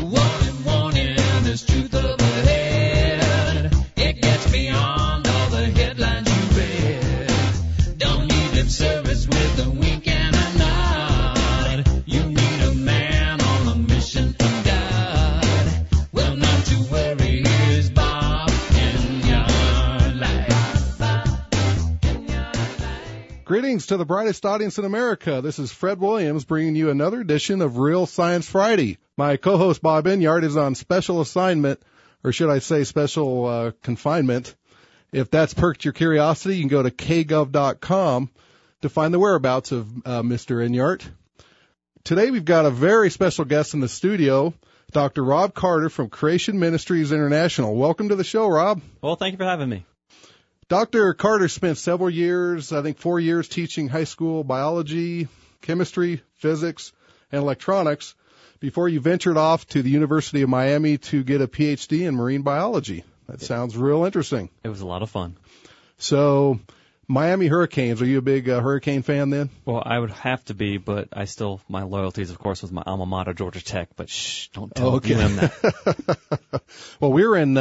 Warning, warning, there's truth up ahead. It gets beyond all the headlines you read. Don't need lip service with a wink and a nod. You need a man on a mission from God. Well, not to worry, here's Bob in your life. Greetings to the brightest audience in America. This is Fred Williams bringing you another edition of Real Science Friday. My co-host Bob Enyart is on special assignment, or should I say special confinement. If that's perked your curiosity, you can go to kgov.com to find the whereabouts of Mr. Enyart. Today we've got a very special guest in the studio, Dr. Rob Carter from Creation Ministries International. Welcome to the show, Rob. Well, thank you for having me. Dr. Carter spent several years, I think 4 years, teaching high school biology, chemistry, physics, and electronics before you ventured off to the University of Miami to get a PhD in marine biology. That sounds real interesting. It was a lot of fun. So, Miami Hurricanes, are you a big Hurricane fan then? Well, I would have to be, but my loyalties, of course, was my alma mater, Georgia Tech, but don't tell them that. Well, we were in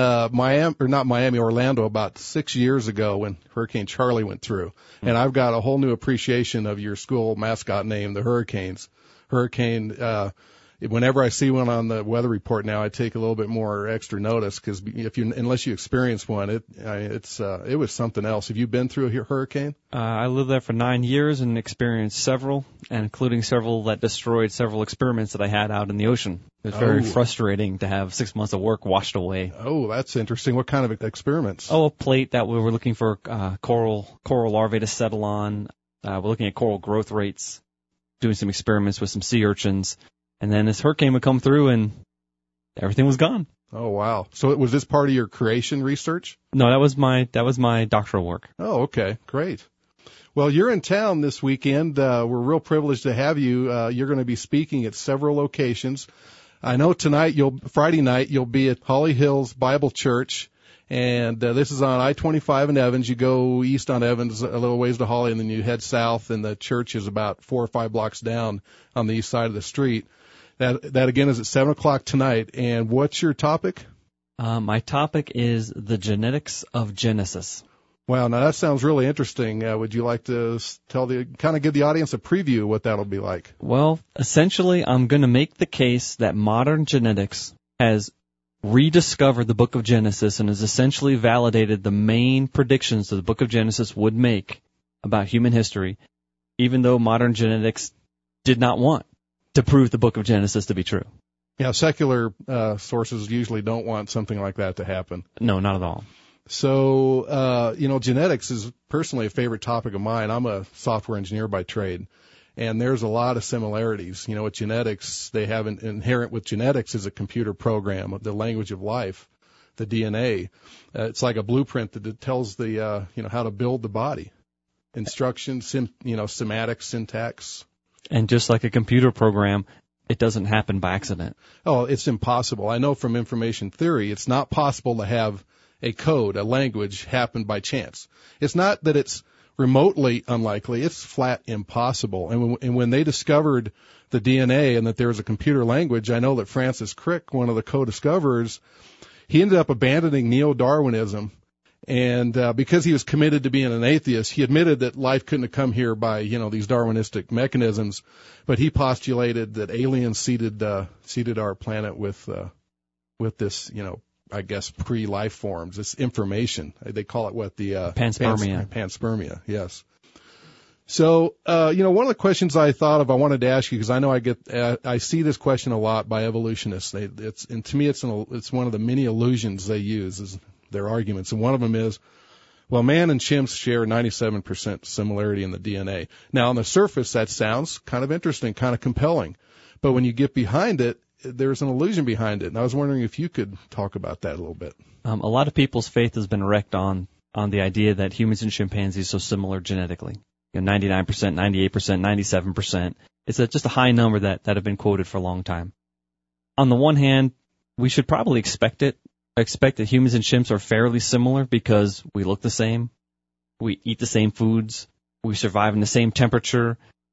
Orlando about 6 years ago when Hurricane Charlie went through, and I've got a whole new appreciation of your school mascot name, the Hurricanes. Whenever I see one on the weather report now, I take a little bit more extra notice because unless you experience one, it was something else. Have you been through a hurricane? I lived there for 9 years and experienced several, and including several that destroyed several experiments that I had out in the ocean. It was very frustrating to have 6 months of work washed away. Oh, that's interesting. What kind of experiments? Oh, a plate that we were looking for coral larvae to settle on. We're looking at coral growth rates, doing some experiments with some sea urchins. And then this hurricane would come through and everything was gone. Oh, wow. So was this part of your creation research? No, that was my doctoral work. Oh, okay. Great. Well, you're in town this weekend. We're real privileged to have you. You're going to be speaking at several locations. I know Friday night, you'll be at Holly Hills Bible Church. And this is on I-25 in Evans. You go east on Evans a little ways to Holly, and then you head south, and the church is about 4 or 5 blocks down on the east side of the street. That again is at 7 o'clock tonight. And what's your topic? My topic is the genetics of Genesis. Wow, now that sounds really interesting. Would you like to give the audience a preview of what that'll be like? Well, essentially, I'm going to make the case that modern genetics has rediscovered the book of Genesis and has essentially validated the main predictions that the book of Genesis would make about human history, even though modern genetics did not want to prove the book of Genesis to be true. Yeah, secular sources usually don't want something like that to happen. No, not at all. So, genetics is personally a favorite topic of mine. I'm a software engineer by trade, and there's a lot of similarities. With genetics, they have inherent with genetics is a computer program, the language of life, the DNA. It's like a blueprint that tells the, how to build the body. Instructions, semantics, syntax. And just like a computer program, it doesn't happen by accident. Oh, it's impossible. I know from information theory, it's not possible to have a code, a language happen by chance. It's not that it's remotely unlikely. It's flat impossible. And when they discovered the DNA and that there was a computer language, I know that Francis Crick, one of the co-discoverers, he ended up abandoning neo-Darwinism. And because he was committed to being an atheist, he admitted that life couldn't have come here by, these Darwinistic mechanisms. But he postulated that aliens seeded our planet with this, I guess, pre-life forms, this information. They call it panspermia. Panspermia, yes. So, one of the questions I thought of, I wanted to ask you, because I know I see this question a lot by evolutionists. And to me, it's one of the many illusions they use is their arguments. And one of them is, well, man and chimps share 97% similarity in the DNA. Now, on the surface, that sounds kind of interesting, kind of compelling. But when you get behind it, there's an illusion behind it. And I was wondering if you could talk about that a little bit. A lot of people's faith has been wrecked on the idea that humans and chimpanzees are so similar genetically. 99%, 98%, 97%. It's just a high number that have been quoted for a long time. On the one hand, we should probably expect that humans and chimps are fairly similar because we look the same, we eat the same foods, we survive in the same temperature,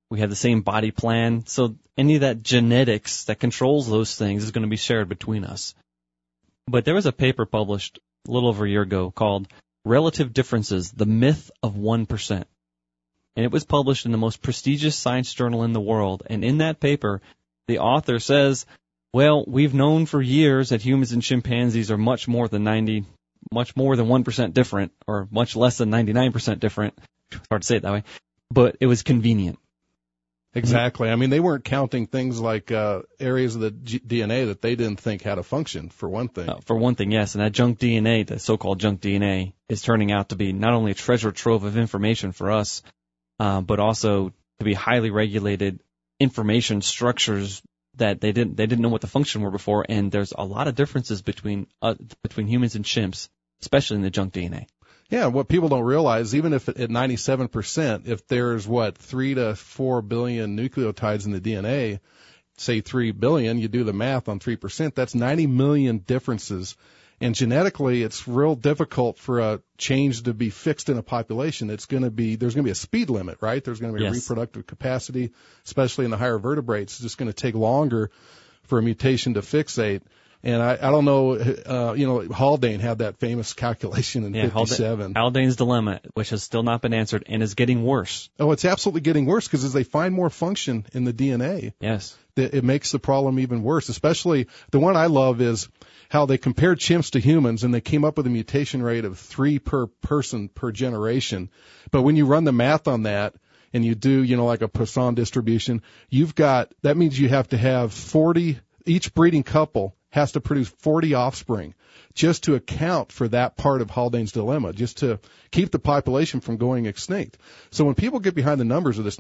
We have the same body plan. So any of that genetics that controls those things is going to be shared between us. But there was a paper published a little over a year ago called Relative Differences, The Myth of 1%. And it was published in the most prestigious science journal in the world. And in that paper, the author says, well, we've known for years that humans and chimpanzees are much more than 1% different, or much less than 99% different. It's hard to say it that way. But it was convenient. Exactly. I mean, they weren't counting things like areas of the DNA that they didn't think had a function, for one thing. For one thing, yes. And that junk DNA, the so-called junk DNA, is turning out to be not only a treasure trove of information for us, but also to be highly regulated information structures that they didn't know what the function were before. And there's a lot of differences between humans and chimps, especially in the junk DNA. Yeah, what people don't realize, even if at 97%, if there's 3 to 4 billion nucleotides in the DNA, say 3 billion, you do the math on 3%, that's 90 million differences. And genetically, it's real difficult for a change to be fixed in a population. There's going to be a speed limit, right? There's going to be a reproductive capacity, especially in the higher vertebrates. It's just going to take longer for a mutation to fixate. And I don't know, Haldane had that famous calculation in 57. Haldane's dilemma, which has still not been answered and is getting worse. Oh, it's absolutely getting worse because as they find more function in the DNA, yes, it makes the problem even worse. Especially the one I love is how they compared chimps to humans and they came up with a mutation rate of 3 per person per generation. But when you run the math on that and you do, like a Poisson distribution, that means you have to have 40, each breeding couple has to produce 40 offspring just to account for that part of Haldane's dilemma, just to keep the population from going extinct. So when people get behind the numbers of this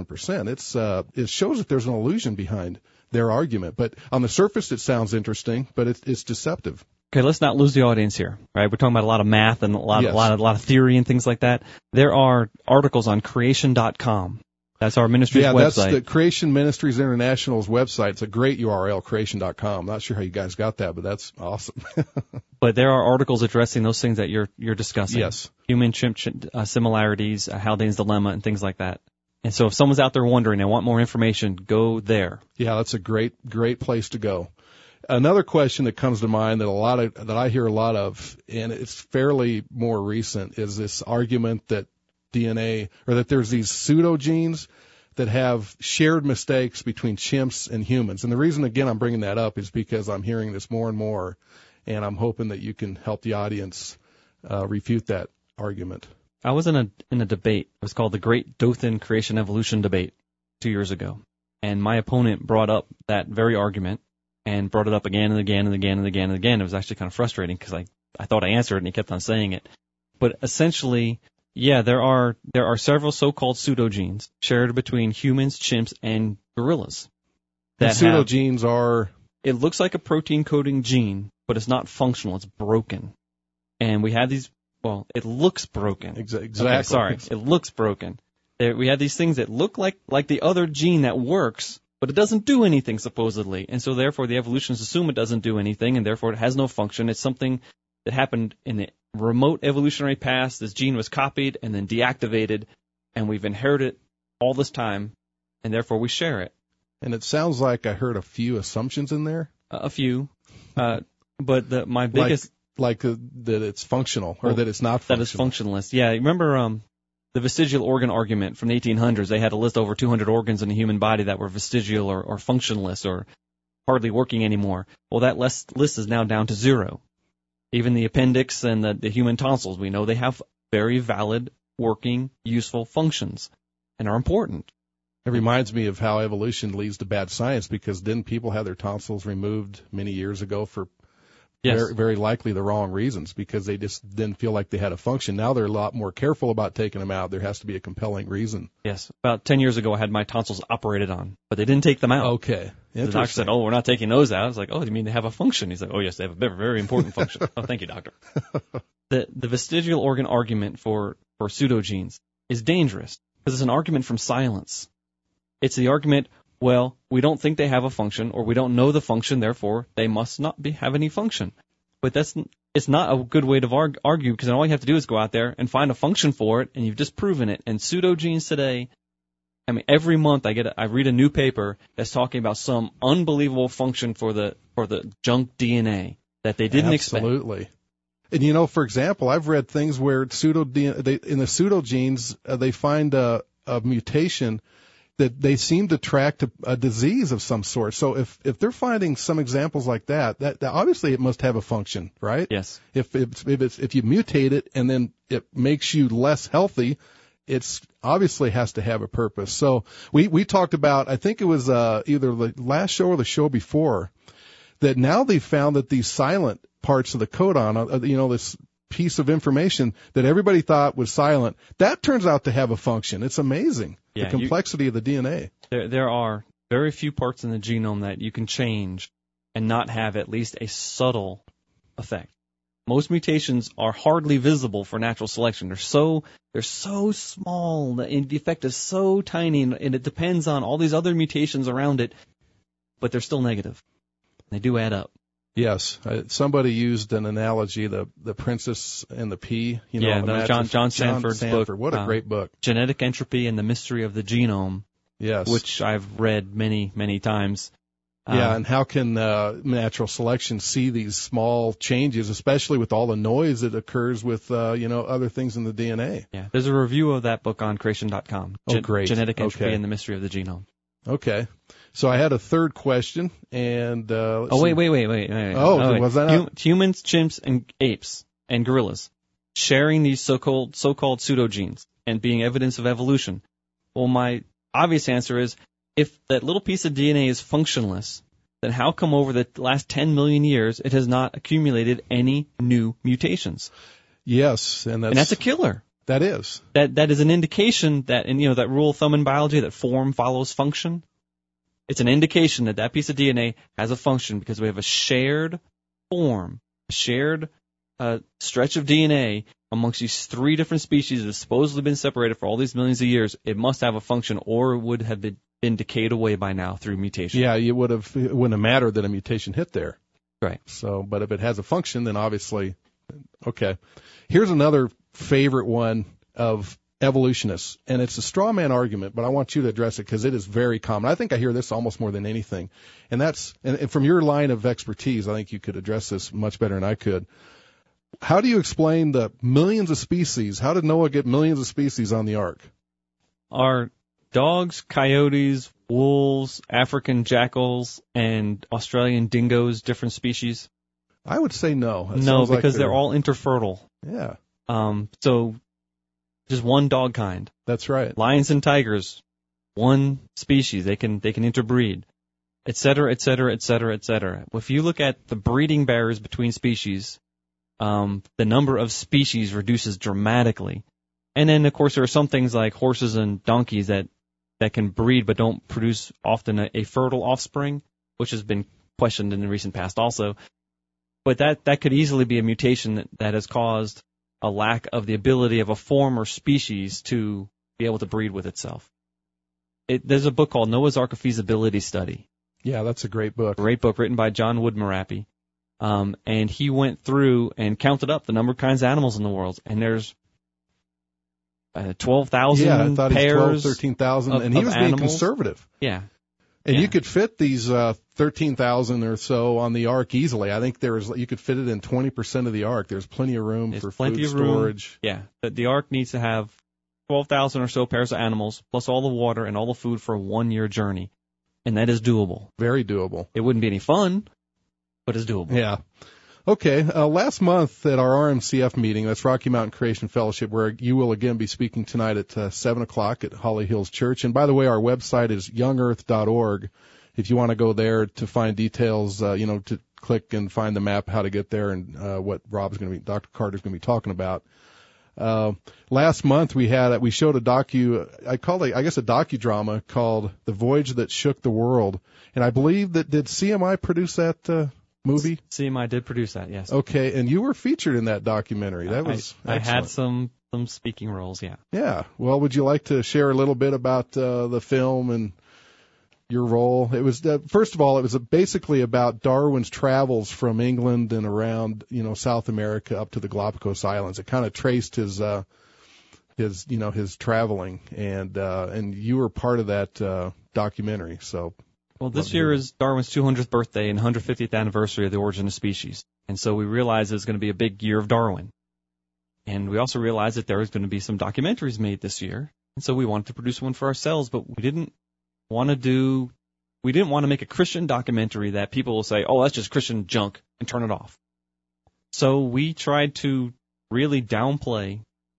97%, it shows that there's an illusion behind their argument. But on the surface, it sounds interesting, but it's deceptive. Okay, let's not lose the audience here, right? We're talking about a lot of math and a lot of theory and things like that. There are articles on creation.com. That's our ministry's website. Yeah, that's the Creation Ministries International's website. It's a great URL, creation.com. I'm not sure how you guys got that, but that's awesome. But there are articles addressing those things that you're discussing. Yes. Human-chimp similarities, Haldane's dilemma, and things like that. And so if someone's out there wondering and want more information, go there. Yeah, that's a great place to go. Another question that comes to mind that I hear a lot of, and it's fairly more recent, is this argument that DNA, or that there's these pseudogenes that have shared mistakes between chimps and humans. And the reason, again, I'm bringing that up is because I'm hearing this more and more, and I'm hoping that you can help the audience refute that argument. I was in a debate. It was called the Great Dothan Creation Evolution Debate 2 years ago. And my opponent brought up that very argument and brought it up again and again and again and again and again. It was actually kind of frustrating because I thought I answered it and he kept on saying it. But essentially, yeah, there are several so-called pseudogenes shared between humans, chimps, and gorillas. Pseudogenes are... It looks like a protein-coding gene, but it's not functional. It's broken. And we have these... Well, it looks broken. Exactly. Okay, sorry. It looks broken. We have these things that look like the other gene that works, but it doesn't do anything, supposedly. And so, therefore, the evolutionists assume it doesn't do anything, and therefore it has no function. It's something that happened in the remote evolutionary past. This gene was copied and then deactivated, and we've inherited all this time, and therefore we share it. And it sounds like I heard a few assumptions in there. A few. But my biggest... that it's functional, or that it's not functional. That it's functionless. Yeah, remember the vestigial organ argument from the 1800s? They had a list of over 200 organs in the human body that were vestigial or functionless or hardly working anymore. Well, that list is now down to 0. Even the appendix and the human tonsils, we know they have very valid, working, useful functions and are important. It reminds me of how evolution leads to bad science, because didn't people have their tonsils removed many years ago for very, very likely the wrong reasons, because they just didn't feel like they had a function? Now they're a lot more careful about taking them out. There has to be a compelling reason. Yes. About 10 years ago, I had my tonsils operated on, but they didn't take them out. Okay. The doctor said, "Oh, we're not taking those out." I was like, "Oh, you mean they have a function?" He's like, "Oh, yes, they have a very, very important function." Oh, thank you, doctor. The vestigial organ argument for pseudogenes is dangerous because it's an argument from silence. It's the argument, well, we don't think they have a function, or we don't know the function, therefore they must not have any function. But it's not a good way to argue, because all you have to do is go out there and find a function for it, and you've disproven it. And pseudogenes today I mean, every month I read a new paper that's talking about some unbelievable function for the junk DNA that they didn't expect. Absolutely. And for example, I've read things where in the pseudogenes they find a mutation that they seem to track to a disease of some sort. So if they're finding some examples like that obviously it must have a function, right? Yes. If you mutate it and then it makes you less healthy, it's obviously has to have a purpose. So we talked about, I think it was either the last show or the show before, that now they've found that these silent parts of the codon, this piece of information that everybody thought was silent, that turns out to have a function. It's amazing, the complexity of the DNA. There are very few parts in the genome that you can change and not have at least a subtle effect. Most mutations are hardly visible for natural selection. They're so small, the effect is so tiny, and it depends on all these other mutations around it, but they're still negative. They do add up. Yes, somebody used an analogy, the Princess and the Pea. John Sanford's book. What a great book. Genetic Entropy and the Mystery of the Genome. Yes. Which I've read many, many times. And how can natural selection see these small changes, especially with all the noise that occurs with, other things in the DNA? Yeah, there's a review of that book on creation.com. Oh, great. Genetic Entropy and the Mystery of the Genome. Okay. So I had a third question, and wait. Oh, was that not? Humans, chimps, and apes and gorillas sharing these so-called pseudogenes and being evidence of evolution. Well, my obvious answer is, if that little piece of DNA is functionless, then how come over the last 10 million years it has not accumulated any new mutations? Yes, and that's a killer. That is. That is an indication that, that rule of thumb in biology, that form follows function. It's an indication that piece of DNA has a function because we have a shared form, a shared stretch of DNA amongst these three different species that have supposedly been separated for all these millions of years. It must have a function, or it would have been decayed away by now through mutation. Yeah, it wouldn't have mattered that a mutation hit there. Right. So, but if it has a function, then obviously, okay. Here's another favorite one of evolutionists, and it's a straw man argument, but I want you to address it because it is very common. I think I hear this almost more than anything, and from your line of expertise, I think you could address this much better than I could. How do you explain the millions of species? How did Noah get millions of species on the ark? Are dogs, coyotes, wolves, African jackals, and Australian dingoes different species? I would say no. No, because they're all interfertile. Yeah. So just one dog kind. That's right. Lions and tigers, one species. They can interbreed, et cetera, et cetera, et cetera, et cetera. If you look at the breeding barriers between species, the number of species reduces dramatically. And then, of course, there are some things like horses and donkeys that can breed but don't produce often a fertile offspring, which has been questioned in the recent past also. But that could easily be a mutation that has caused a lack of the ability of a form or species to be able to breed with itself. There's a book called Noah's Ark: A Feasibility Study. Yeah, that's a great book. Great book written by John Woodmarappy. And he went through and counted up the number of kinds of animals in the world, and there's 12,000 yeah, I thought pairs. 12, 13,000, and he was being conservative. Yeah. And you could fit these 13,000 or so on the ark easily. I think you could fit it in 20% of the ark. There's plenty of room for food storage. Yeah, the ark needs to have 12,000 or so pairs of animals, plus all the water and all the food for a 1-year journey. And that is doable. Very doable. It wouldn't be any fun, but it's doable. Yeah. Okay, last month at our RMCF meeting, that's Rocky Mountain Creation Fellowship, where you will again be speaking tonight at 7 o'clock at Holly Hills Church. And by the way, our website is youngearth.org. If you want to go there to find details, to click and find the map, how to get there, and what Dr. Carter's going to be talking about. Last month we showed a docudrama called The Voyage That Shook the World. And I believe did CMI produce that movie? CMI did produce that, yes. Okay, and you were featured in that documentary. That was I had some speaking roles, yeah. Yeah. Well, would you like to share a little bit about the film and your role? It was first of all, it was basically about Darwin's travels from England and around, South America up to the Galapagos Islands. It kind of traced his his traveling, and you were part of that documentary. So, well, this year is Darwin's 200th birthday and 150th anniversary of the origin of species, and so we realized it's going to be a big year of Darwin, and we also realized that there was going to be some documentaries made this year, and so we wanted to produce one for ourselves, but we didn't want to make a Christian documentary that people will say, oh, that's just Christian junk, and turn it off. So we tried to really downplay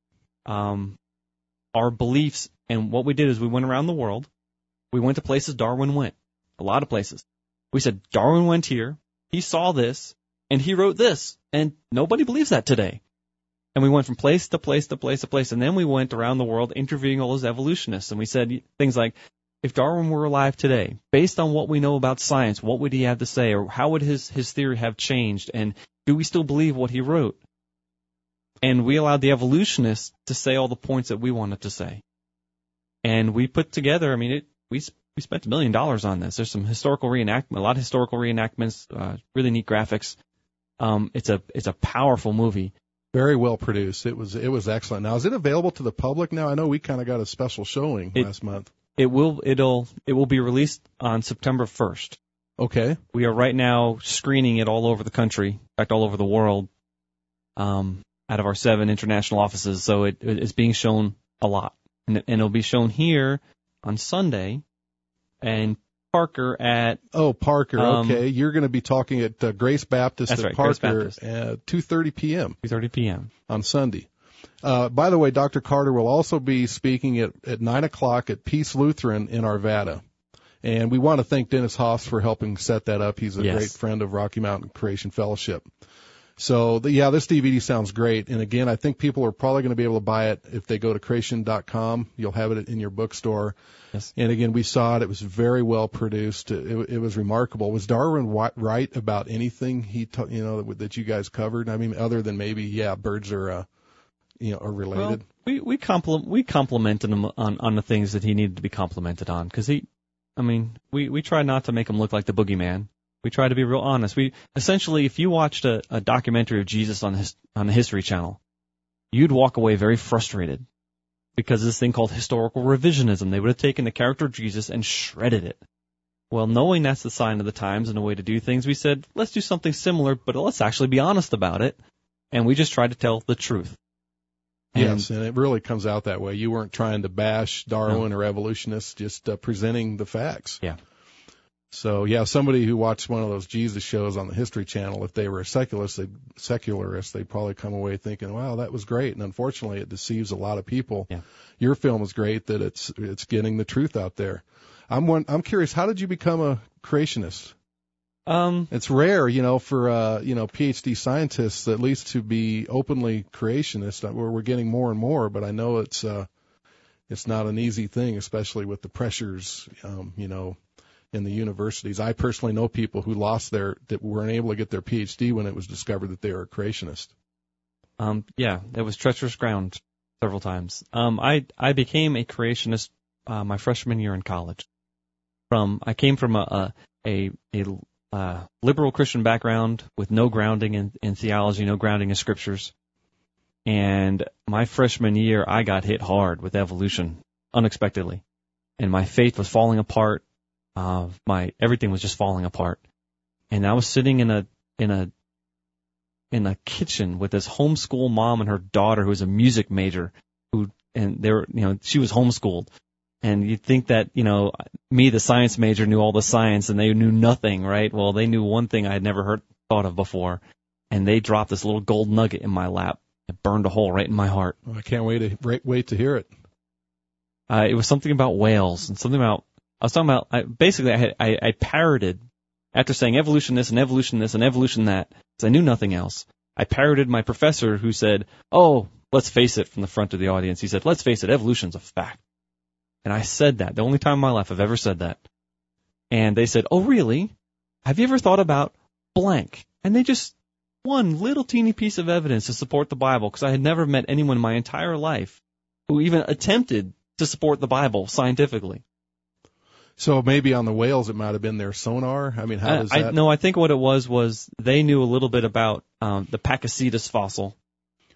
our beliefs, and what we did is we went around the world. We went to places Darwin went, a lot of places. We said, Darwin went here, he saw this, and he wrote this, and nobody believes that today. And we went from place to place to place to place, and then we went around the world interviewing all those evolutionists, and we said things like, if Darwin were alive today, based on what we know about science, what would he have to say, or how would his theory have changed, and do we still believe what he wrote? And we allowed the evolutionists to say all the points that we wanted to say. And we put together, we spent $1 million on this. There's some historical reenactment, a lot of historical reenactments, really neat graphics. It's a powerful movie. Very well produced. It was excellent. Now, is it available to the public now? I know we kind of got a special showing last month. It will be released on September 1st. Okay. We are right now screening it all over the country, in fact, all over the world, out of our 7 international offices. So it's being shown a lot. And it'll be shown here on Sunday, and Parker at... Oh, Parker, okay. You're going to be talking at Grace Baptist at right, Parker at 2:30 p.m. 2:30 p.m. on Sunday. By the way, Dr. Carter will also be speaking at 9 o'clock at Peace Lutheran in Arvada. And we want to thank Dennis Hoffs for helping set that up. He's a great friend of Rocky Mountain Creation Fellowship. So, this DVD sounds great. And again, I think people are probably going to be able to buy it if they go to creation.com. You'll have it in your bookstore. Yes. And again, we saw it. It was very well produced. It was remarkable. Was Darwin right about anything that you guys covered? Other than maybe, birds are related. Well, we complimented him on the things that he needed to be complimented on, because we try not to make him look like the boogeyman. We try to be real honest. Essentially, if you watched a documentary of Jesus on the History Channel, you'd walk away very frustrated, because of this thing called historical revisionism. They would have taken the character of Jesus and shredded it. Well, knowing that's the sign of the times and the way to do things, we said, let's do something similar, but let's actually be honest about it. And we just tried to tell the truth. Yes, and it really comes out that way. You weren't trying to bash Darwin or evolutionists, just presenting the facts. Yeah. So, somebody who watched one of those Jesus shows on the History Channel, if they were a secularist, they'd probably come away thinking, wow, that was great. And unfortunately, it deceives a lot of people. Yeah. Your film is great that it's getting the truth out there. I'm curious, how did you become a creationist? It's rare, for PhD scientists at least to be openly creationist. We're getting more and more, but I know it's not an easy thing, especially with the pressures, in the universities. I personally know people who that weren't able to get their PhD when it was discovered that they were a creationist. It was treacherous ground several times. I became a creationist my freshman year in college. I came from a liberal Christian background with no grounding in theology, no grounding in scriptures. And my freshman year, I got hit hard with evolution unexpectedly, and my faith was falling apart. Everything was just falling apart. And I was sitting in a kitchen with this homeschool mom and her daughter who was a music major, she was homeschooled. And you'd think that, me, the science major, knew all the science and they knew nothing, right? Well, they knew one thing I had never thought of before. And they dropped this little gold nugget in my lap. It burned a hole right in my heart. Well, I can't wait to hear it. It was something about whales and I parroted, after saying evolution this and evolution this and evolution that, because I knew nothing else. I parroted my professor who said, oh, let's face it, from the front of the audience. He said, let's face it, evolution's a fact. And I said that, the only time in my life I've ever said that. And they said, oh, really? Have you ever thought about blank? And they just, one little teeny piece of evidence to support the Bible, because I had never met anyone in my entire life who even attempted to support the Bible scientifically. So maybe on the whales it might have been their sonar? How does that? No, I think what it was they knew a little bit about the Pakicetus fossil.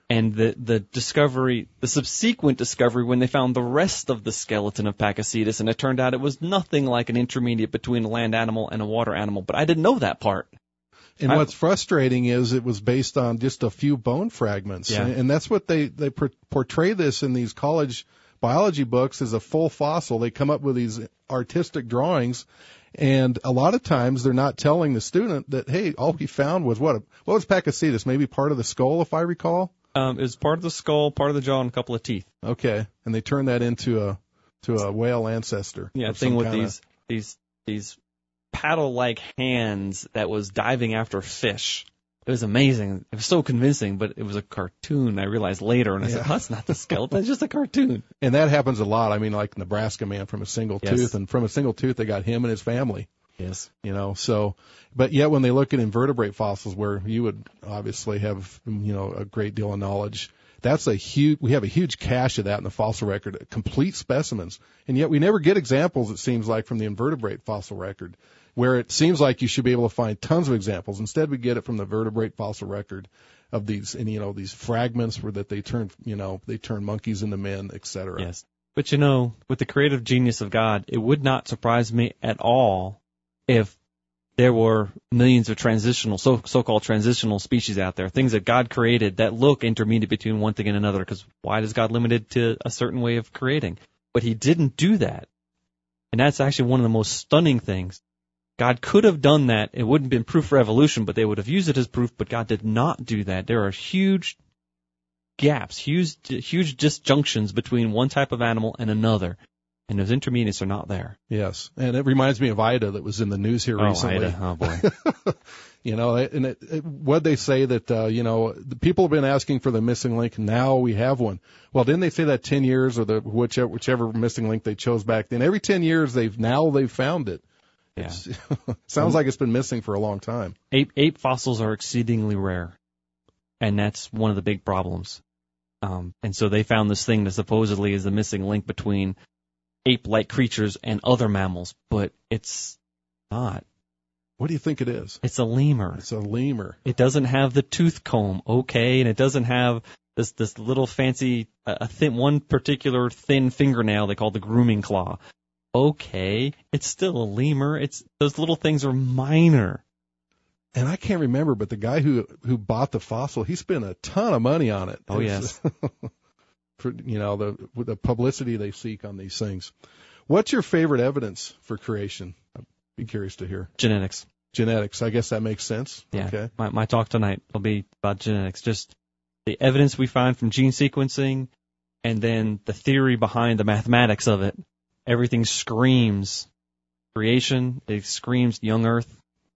And the discovery, the subsequent discovery when they found the rest of the skeleton of Pakicetus, and it turned out it was nothing like an intermediate between a land animal and a water animal. But I didn't know that part. And what's frustrating is it was based on just a few bone fragments. Yeah. And that's what they portray this in these college biology books as a full fossil. They come up with these artistic drawings. And a lot of times they're not telling the student that, hey, all we found was what was Pakicetus? Maybe part of the skull, if I recall? It was part of the skull, part of the jaw, and a couple of teeth. Okay. And they turned that into a whale ancestor. Yeah, thing with these paddle-like hands that was diving after fish. It was amazing. It was so convincing, but it was a cartoon. I realized later, and I said, that's not the skeleton. It's just a cartoon. And that happens a lot. I mean, like Nebraska Man from a single tooth, and from a single tooth they got him and his family. Yes. So, but yet when they look at invertebrate fossils, where you would obviously have, a great deal of knowledge, we have a huge cache of that in the fossil record, complete specimens. And yet we never get examples, it seems like, from the invertebrate fossil record, where it seems like you should be able to find tons of examples. Instead, we get it from the vertebrate fossil record of these, and, these fragments where that they turn monkeys into men, et cetera. Yes. But with the creative genius of God, it would not surprise me at all if there were millions of so-called transitional species out there, things that God created that look intermediate between one thing and another, because why is God limited to a certain way of creating? But he didn't do that. And that's actually one of the most stunning things. God could have done that. It wouldn't have been proof for evolution, but they would have used it as proof, but God did not do that. There are huge gaps, huge disjunctions between one type of animal and another. And those intermediates are not there. Yes, and it reminds me of Ida that was in the news here recently. Ida. Oh, boy. What'd they say that, the people have been asking for the missing link, now we have one. Well, didn't they say that 10 years or whichever missing link they chose back then? Every 10 years they've found it. Yeah. Sounds like it's been missing for a long time. Ape fossils are exceedingly rare, and that's one of the big problems. And so they found this thing that supposedly is the missing link between ape-like creatures and other mammals, but it's not. What do you think it is? It's a lemur. It's a lemur. It doesn't have the tooth comb, okay, and it doesn't have this little fancy, one particular thin fingernail they call the grooming claw. Okay, it's still a lemur. Those little things are minor. And I can't remember, but the guy who bought the fossil, he spent a ton of money on it. Oh, yes. For, the publicity they seek on these things. What's your favorite evidence for creation? I'd be curious to hear. Genetics. I guess that makes sense. Yeah. Okay. My talk tonight will be about genetics. Just the evidence we find from gene sequencing, and then the theory behind the mathematics of it. Everything screams creation. It screams young Earth.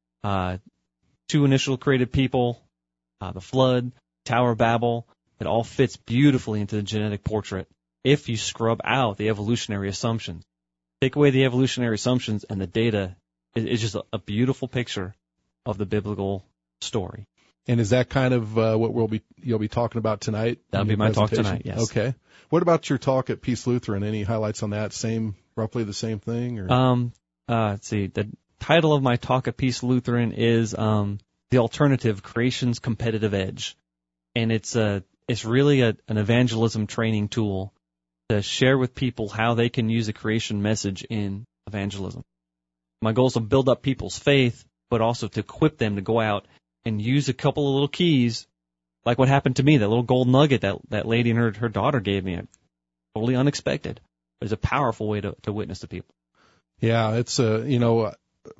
Two initial created people, the flood, Tower of Babel. It all fits beautifully into the genetic portrait if you scrub out the evolutionary assumptions. Take away the evolutionary assumptions, and the data is just a beautiful picture of the biblical story. And is that kind of what you'll be talking about tonight? That'll be my talk tonight, yes. Okay. What about your talk at Peace Lutheran? Any highlights on that? Roughly the same thing? Or? Let's see. The title of my talk at Peace Lutheran is The Alternative, Creation's Competitive Edge. And it's really an evangelism training tool to share with people how they can use a creation message in evangelism. My goal is to build up people's faith, but also to equip them to go out and use a couple of little keys, like what happened to me, that little gold nugget that lady and her daughter gave me. Totally unexpected. It's a powerful way to witness to people. Yeah, it's for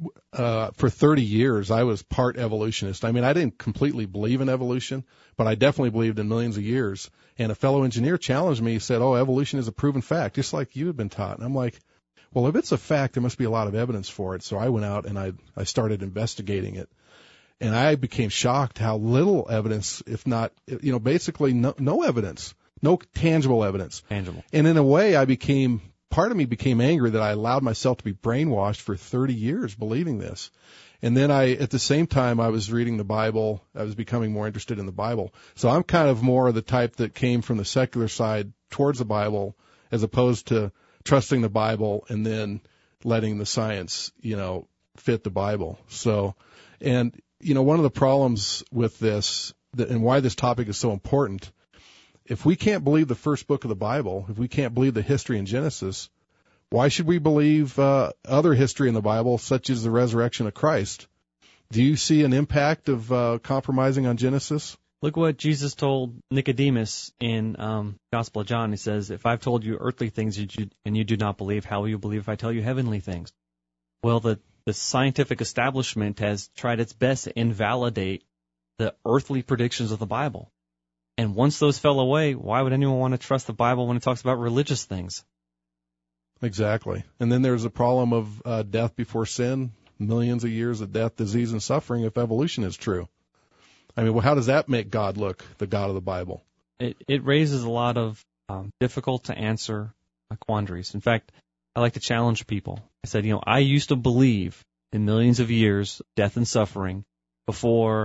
30 years I was part evolutionist. I mean, I didn't completely believe in evolution, but I definitely believed in millions of years. And a fellow engineer challenged me. He said, evolution is a proven fact, just like you had been taught. And I'm like, well, if it's a fact, there must be a lot of evidence for it. So I went out and I started investigating it. And I became shocked how little evidence, if not, basically no evidence, no tangible evidence. Tangible. And in a way, part of me became angry that I allowed myself to be brainwashed for 30 years believing this. And then at the same time, I was reading the Bible. I was becoming more interested in the Bible. So I'm kind of more the type that came from the secular side towards the Bible, as opposed to trusting the Bible and then letting the science, fit the Bible. So, and, one of the problems with this, and why this topic is so important, if we can't believe the first book of the Bible, if we can't believe the history in Genesis, why should we believe other history in the Bible, such as the resurrection of Christ? Do you see an impact of compromising on Genesis? Look what Jesus told Nicodemus in Gospel of John. He says, if I've told you earthly things and you do not believe, how will you believe if I tell you heavenly things? Well, the scientific establishment has tried its best to invalidate the earthly predictions of the Bible. And once those fell away, why would anyone want to trust the Bible when it talks about religious things? Exactly. And then there's the problem of death before sin, millions of years of death, disease, and suffering if evolution is true. I mean, well, how does that make God look, the God of the Bible? It raises a lot of difficult to answer quandaries. In fact, I like to challenge people. I said, I used to believe in millions of years, death and suffering, before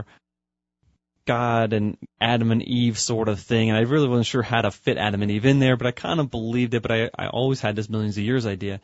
God and Adam and Eve sort of thing. And I really wasn't sure how to fit Adam and Eve in there, but I kind of believed it, but I always had this millions of years idea.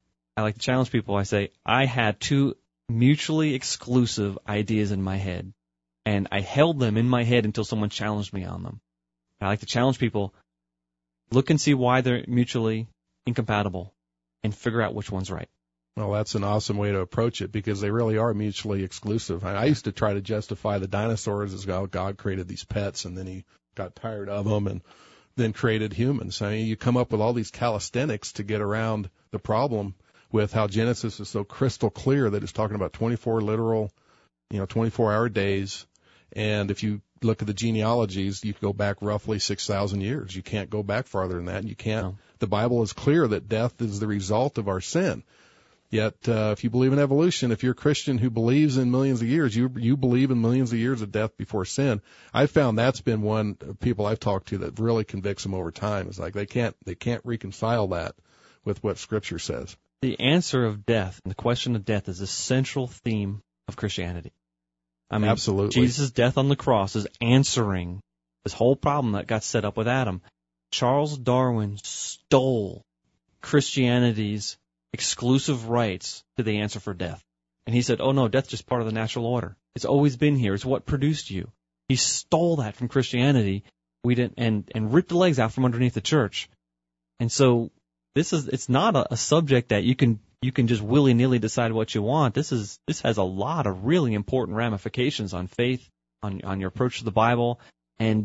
I like to challenge people. I say, I had two mutually exclusive ideas in my head, and I held them in my head until someone challenged me on them. I like to challenge people, look and see why they're mutually incompatible, and figure out which one's right. Well, that's an awesome way to approach it, because they really are mutually exclusive. I used to try to justify the dinosaurs as God created these pets, and then he got tired of them and then created humans. I mean, you come up with all these calisthenics to get around the problem with how Genesis is so crystal clear that it's talking about 24 literal, 24-hour days. And if you look at the genealogies, you go back roughly 6,000 years. You can't go back farther than that. And you can't. No. The Bible is clear that death is the result of our sin. Yet, if you believe in evolution, if you're a Christian who believes in millions of years, you believe in millions of years of death before sin. I found that's been one of people I've talked to that really convicts them over time. It's like they can't reconcile that with what Scripture says. The answer of death and the question of death is a central theme of Christianity. I mean, absolutely. Jesus' death on the cross is answering this whole problem that got set up with Adam. Charles Darwin stole Christianity's exclusive rights to the answer for death. And he said, oh no, death's just part of the natural order. It's always been here. It's what produced you. He stole that from Christianity. We didn't, and ripped the legs out from underneath the church. And so it's not a subject that you can just willy-nilly decide what you want. This has a lot of really important ramifications on faith, on your approach to the Bible, and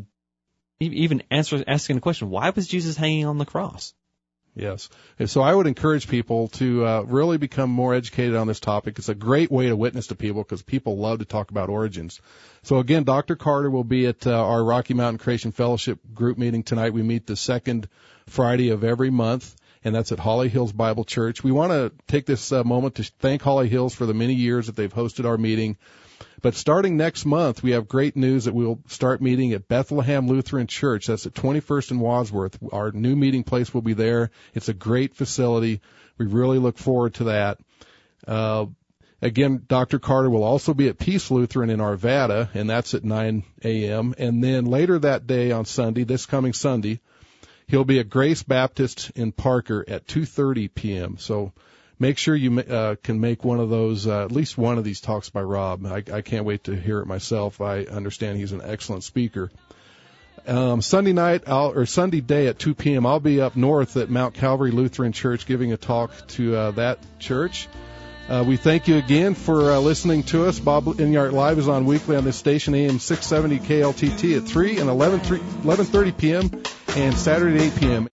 even asking the question, why was Jesus hanging on the cross? Yes. And so I would encourage people to really become more educated on this topic. It's a great way to witness to people because people love to talk about origins. So again, Dr. Carter will be at our Rocky Mountain Creation Fellowship group meeting tonight. We meet the second Friday of every month, and that's at Holly Hills Bible Church. We want to take this moment to thank Holly Hills for the many years that they've hosted our meeting. But starting next month, we have great news that we'll start meeting at Bethlehem Lutheran Church. That's at 21st and Wadsworth. Our new meeting place will be there. It's a great facility. We really look forward to that. Again, Dr. Carter will also be at Peace Lutheran in Arvada, and that's at 9 a.m. And then later that day on Sunday, this coming Sunday, he'll be at Grace Baptist in Parker at 2:30 p.m. So make sure you can make one of those, at least one of these talks by Rob. I can't wait to hear it myself. I understand he's an excellent speaker. Sunday day at 2 p.m., I'll be up north at Mount Calvary Lutheran Church giving a talk to that church. We thank you again for listening to us. Bob Enyart Live is on weekly on this station, AM 670 KLTT at 3 and 11:30 p.m. and Saturday at 8 p.m.